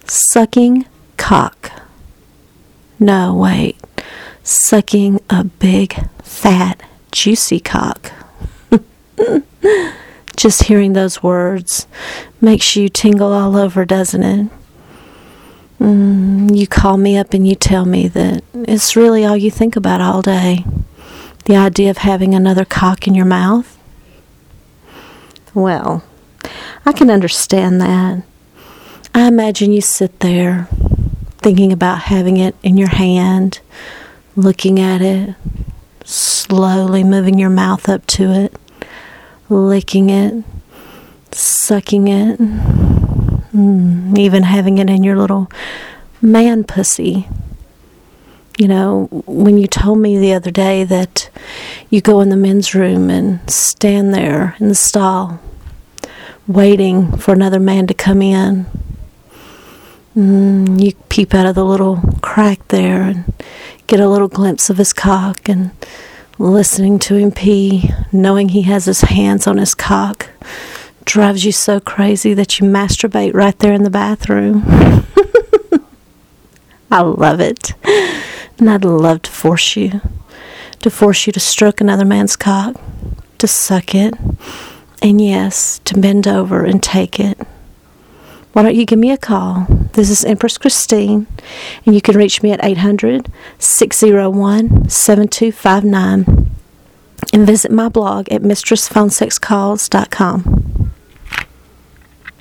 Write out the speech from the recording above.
Sucking cock. No, wait. Sucking a big, fat, juicy cock. Just hearing those words makes you tingle all over, doesn't it? You call me up and you tell me that it's really all you think about all day. The idea of having another cock in your mouth. Well, I can understand that. I imagine you sit there thinking about having it in your hand, looking at it, slowly moving your mouth up to it, licking it, sucking it, even having it in your little man pussy. You know, when you told me the other day that you go in the men's room and stand there in the stall waiting for another man to come in, you peep out of the little crack there and get a little glimpse of his cock, and listening to him pee, knowing he has his hands on his cock, drives you so crazy that you masturbate right there in the bathroom. I love it. And I'd love to force you to stroke another man's cock, to suck it, and yes, to bend over and take it. Why don't you give me a call? This is Empress Christine, and you can reach me at 800-601-7259, and visit my blog at mistressphonesexcalls.com.